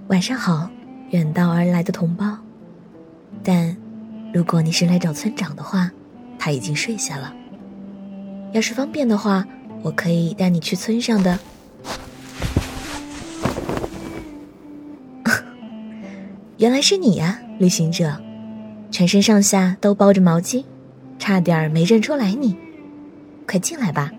晚上好，远道而来的同胞。但如果你是来找村长的话，他已经睡下了。要是方便的话，我可以带你去村上的。原来是你呀，旅行者，全身上下都包着毛巾，差点没认出来你。快进来吧。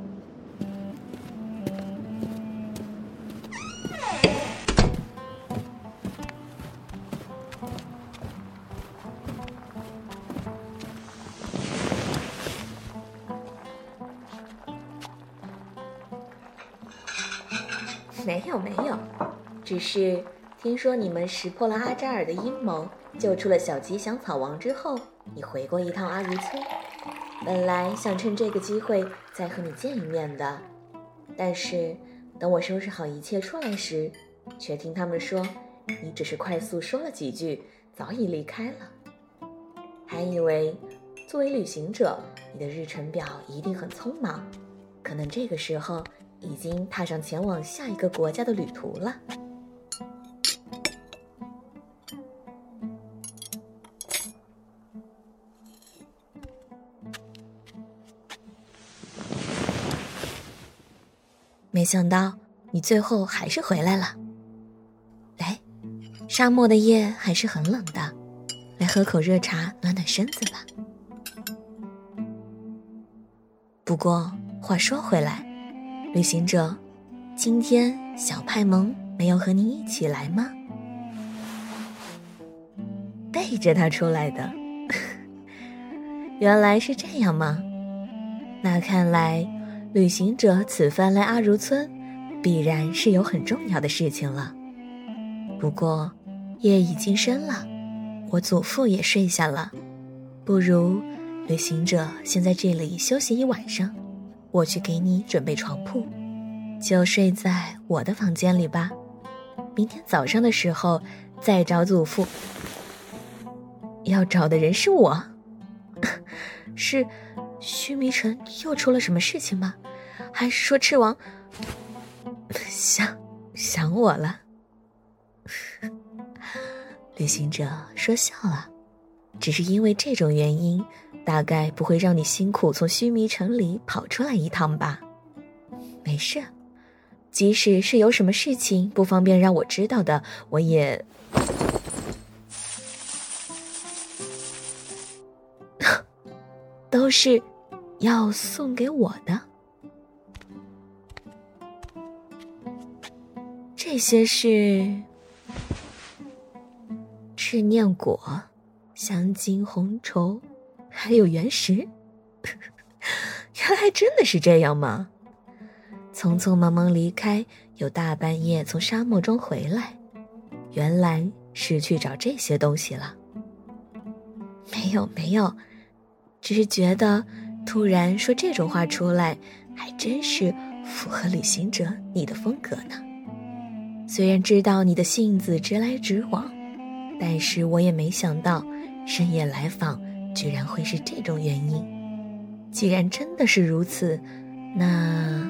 没有，只是听说你们识破了阿扎尔的阴谋，救出了小吉祥草王之后，你回过一趟阿如村。本来想趁这个机会再和你见一面的，但是等我收拾好一切出来时，却听他们说你只是快速说了几句，早已离开了。还以为作为旅行者，你的日程表一定很匆忙，可能这个时候已经踏上前往下一个国家的旅途了。没想到你最后还是回来了。来，沙漠的夜还是很冷的，来喝口热茶暖暖身子吧。不过话说回来，旅行者，今天小派蒙没有和你一起来吗？背着他出来的。原来是这样吗？那看来旅行者此番来阿如村，必然是有很重要的事情了。不过夜已经深了，我祖父也睡下了，不如旅行者先在这里休息一晚上，我去给你准备床铺，就睡在我的房间里吧。明天早上的时候再找祖父。要找的人是我？是须弥城又出了什么事情吗？还是说赤王想我了？旅行者说笑了，只是因为这种原因，大概不会让你辛苦从须弥城里跑出来一趟吧。没事，即使是有什么事情不方便让我知道的，我也都是要送给我的。这些是赤念果、香精红绸，还有原石。原来真的是这样吗？匆匆忙忙离开，又大半夜从沙漠中回来，原来是去找这些东西了。没有，只是觉得突然说这种话出来，还真是符合旅行者你的风格呢。虽然知道你的性子直来直往，但是我也没想到深夜来访居然会是这种原因。既然真的是如此，那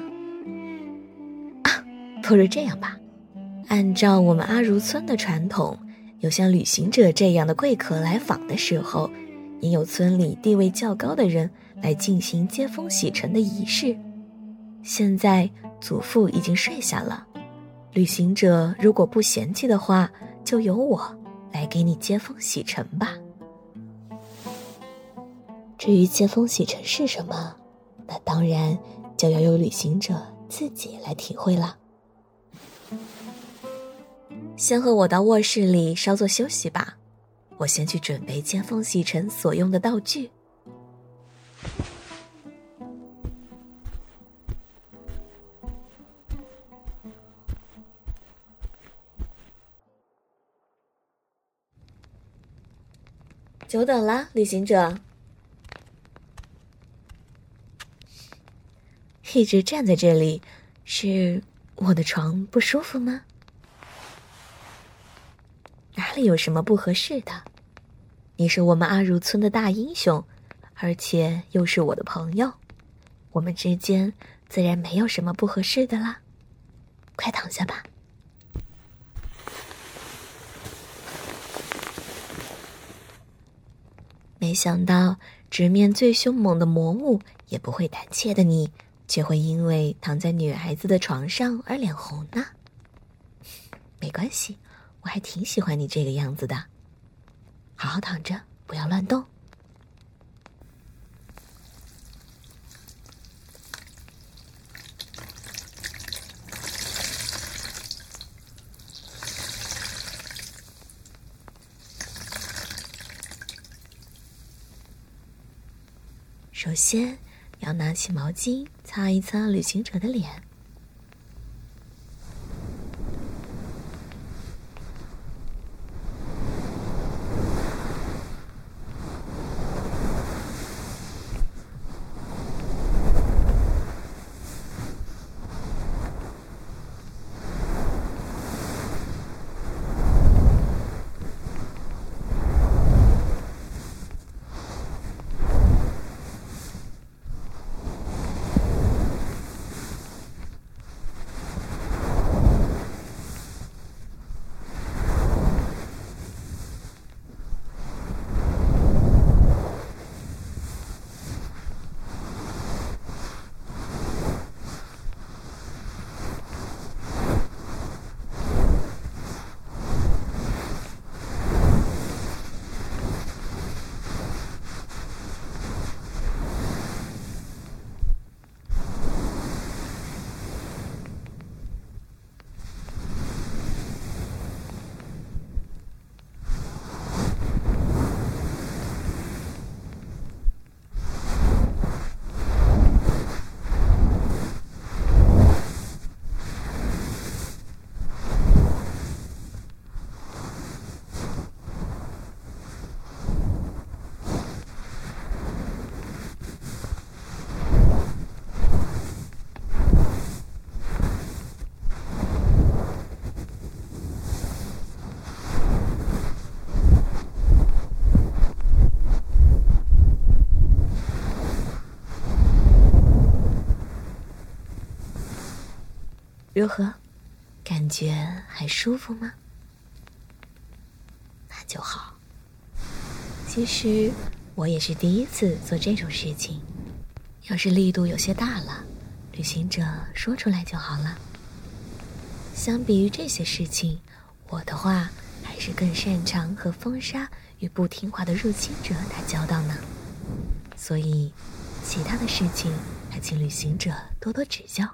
不如这样吧，按照我们阿如村的传统，有像旅行者这样的贵客来访的时候，应有村里地位较高的人来进行接风洗尘的仪式。现在祖父已经睡下了，旅行者如果不嫌弃的话，就由我来给你接风洗尘吧。至于接风洗尘是什么，那当然就要由旅行者自己来体会了。先和我到卧室里稍作休息吧，我先去准备接风洗尘所用的道具。久等了，旅行者。一直站在这里，是我的床不舒服吗？哪里有什么不合适的？你是我们阿如村的大英雄，而且又是我的朋友，我们之间自然没有什么不合适的啦。快躺下吧。 没想到直面最凶猛的魔物也不会胆怯的你，却会因为躺在女孩子的床上而脸红呢。没关系，我还挺喜欢你这个样子的。好好躺着，不要乱动。首先，要拿起毛巾擦一擦旅行者的脸。如何？感觉还舒服吗？那就好。其实我也是第一次做这种事情，要是力度有些大了，旅行者说出来就好了。相比于这些事情，我的话还是更擅长和风沙与不听话的入侵者打交道呢。所以，其他的事情还请旅行者多多指教。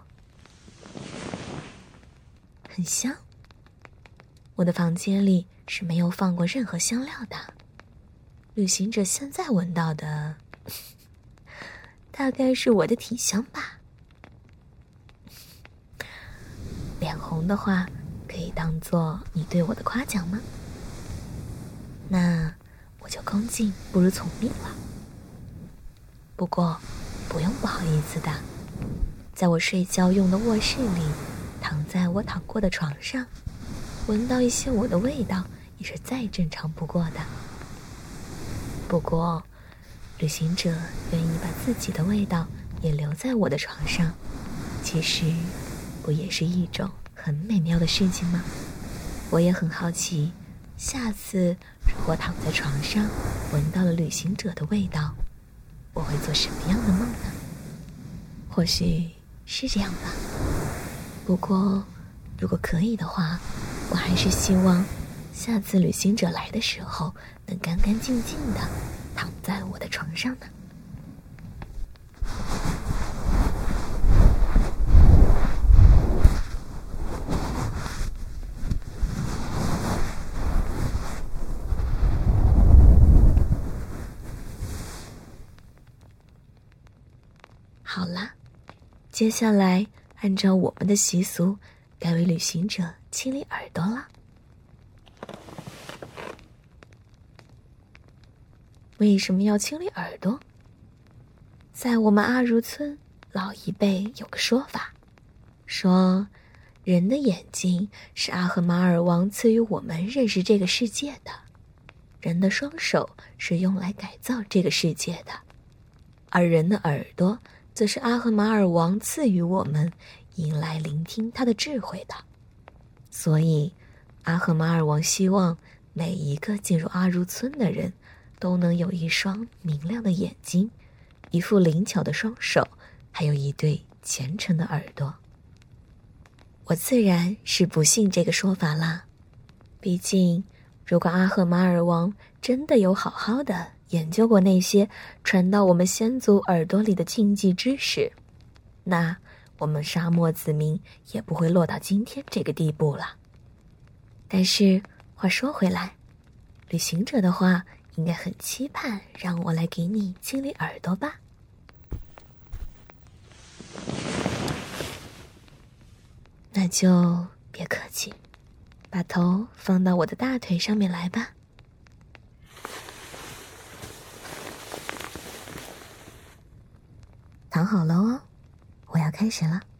很香，我的房间里是没有放过任何香料的。旅行者现在闻到的，大概是我的体香吧。脸红的话，可以当做你对我的夸奖吗？那我就恭敬不如从命了。不过，不用不好意思的，在我睡觉用的卧室里，躺在我躺过的床上，闻到一些我的味道也是再正常不过的。不过，旅行者愿意把自己的味道也留在我的床上，其实不也是一种很美妙的事情吗？我也很好奇，下次如果躺在床上闻到了旅行者的味道，我会做什么样的梦呢？或许是这样吧。不过，如果可以的话，我还是希望下次旅行者来的时候能干干净净的躺在我的床上呢。好了，接下来按照我们的习俗，该为旅行者清理耳朵了。为什么要清理耳朵？在我们阿如村，老一辈有个说法，说人的眼睛是阿赫马尔王赐予我们认识这个世界的，人的双手是用来改造这个世界的，而人的耳朵则是阿赫马尔王赐予我们迎来聆听他的智慧的。所以阿赫马尔王希望每一个进入阿如村的人都能有一双明亮的眼睛，一副灵巧的双手，还有一对虔诚的耳朵。我自然是不信这个说法啦，毕竟如果阿赫马尔王真的有好好的研究过那些传到我们先祖耳朵里的禁忌知识，那我们沙漠子民也不会落到今天这个地步了。但是话说回来，旅行者的话应该很期盼让我来给你清理耳朵吧？那就别客气，把头放到我的大腿上面来吧。躺好了哦，我要开始了。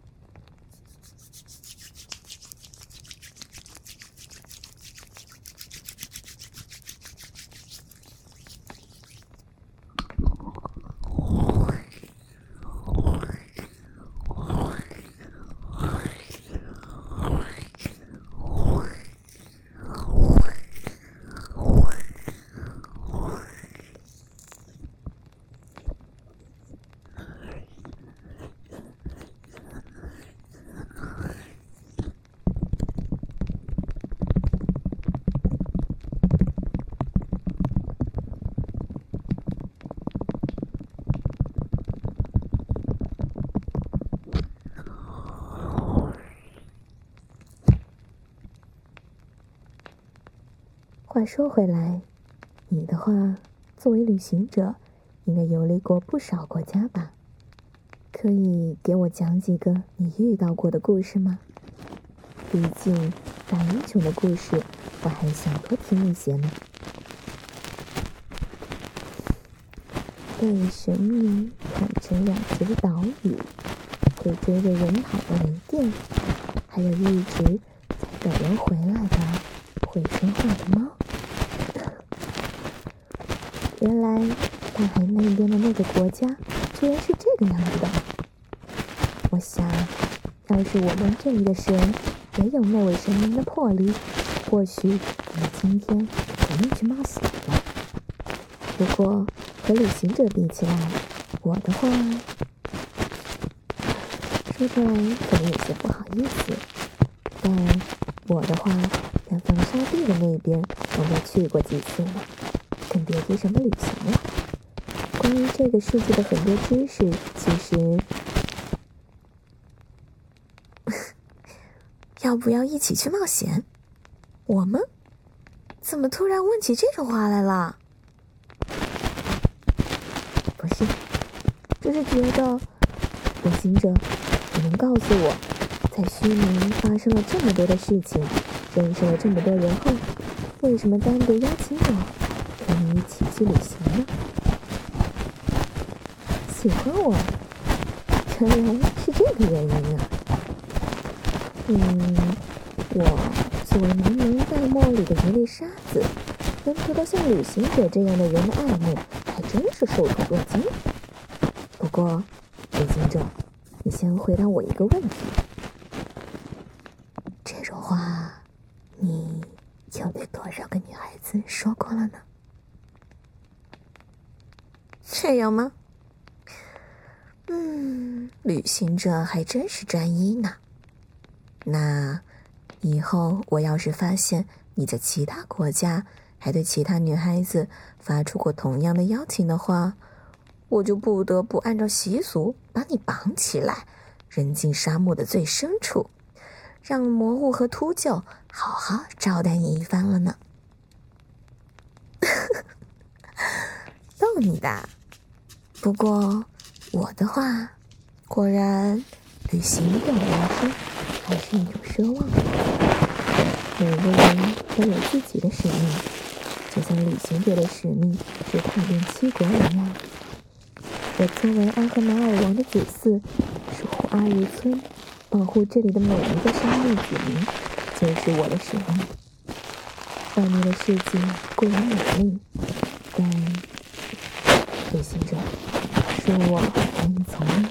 话说回来，你的话，作为旅行者，应该游历过不少国家吧？可以给我讲几个你遇到过的故事吗？毕竟大英雄的故事，我还想多听一些呢。被神明砍成2截的岛屿，会追着人跑的雷电，还有一直在等人回来的会说话的猫。原来大海那边的那个国家居然是这个样子的。我想，要是我们这里的神也有那位神明的魄力，或许我们今天不用去冒险了。不过和旅行者比起来，我的话说出来可能有些不好意思，但我的话连风沙地的那边我都去过几次了，更别提什么旅行了。关于这个世界的很多知识，其实要不要一起去冒险？我们怎么突然问起这种话来了？不是，只是觉得旅行者，你能告诉我，在虚拟发生了这么多的事情，认识了这么多人后，为什么单独邀请我和你一起去旅行呢？喜欢我，原来是这个原因啊。我作为茫茫大漠里的一粒沙子，能得到像旅行者这样的人的爱慕，还真是受宠若惊。不过，旅行者，你先回答我一个问题：这种话，你又对多少个女孩子说过了呢？这样吗？旅行者还真是专一呢。那以后我要是发现你在其他国家还对其他女孩子发出过同样的邀请的话，我就不得不按照习俗把你绑起来，扔进沙漠的最深处，让魔物和秃鹫好好招待你一番了呢。逗你的。不过我的话，果然旅行对我来说还是一种奢望。每个人都有自己的使命，就像旅行者的使命是踏遍7国一样。我作为阿赫马尔王的子嗣，守护阿如村，保护这里的每一个沙漠子民，就是我的使命。外面的世界固然美丽，但旅行者，恕我难以从命。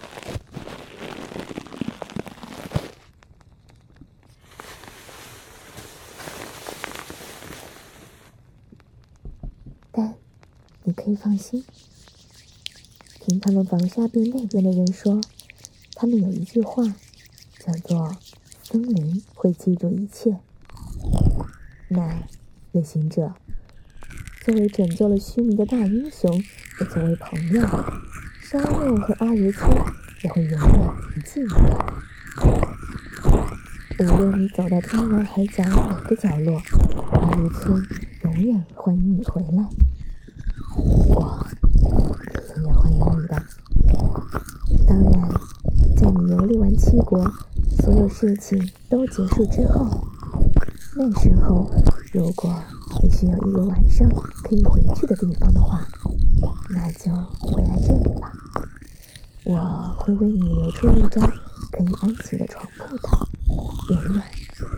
但你可以放心。听他们防沙壁那边的人说，他们有一句话，叫做“森林会记住一切”。那，旅行者，作为拯救了须弥的大英雄，也作为朋友，沙漠和阿如村也会永远记你的。无论你走到天涯海角哪个角落，阿如村永远欢迎你回来。我永远欢迎你的。当然，在你游历完7国，所有事情都结束之后，那时候如果你需要一个晚上可以回去的地方的话，那就回来这里吧。我会为你留出一张可以安静的床铺的，永远。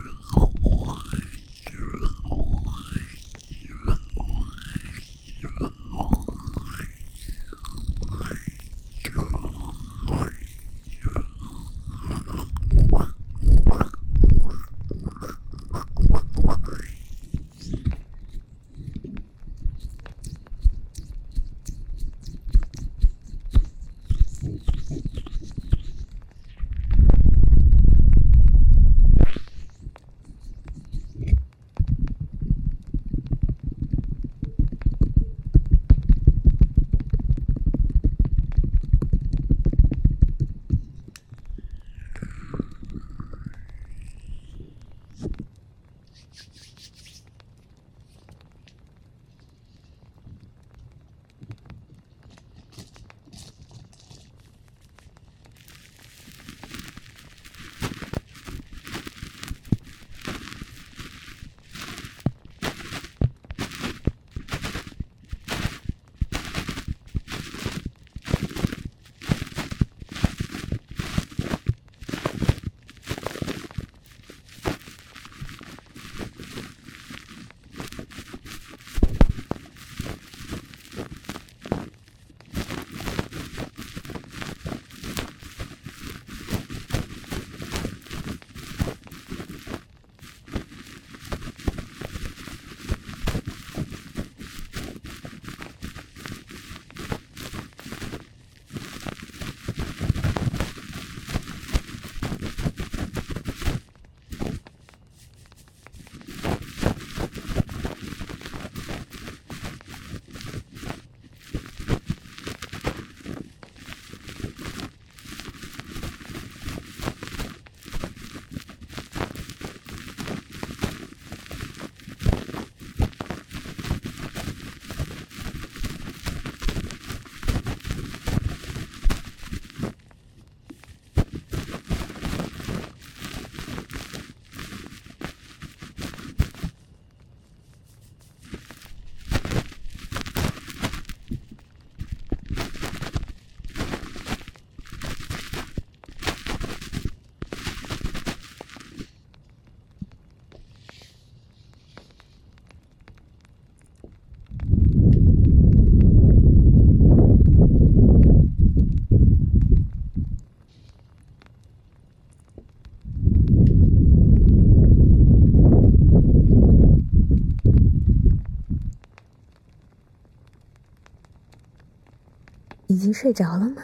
已经睡着了吗？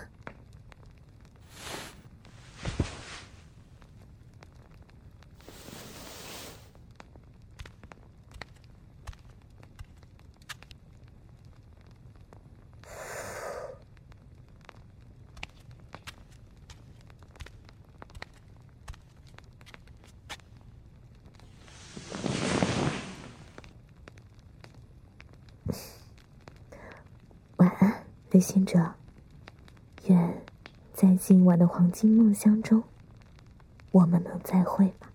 晚安，旅行者。愿在今晚的黄金梦乡中，我们能再会吧。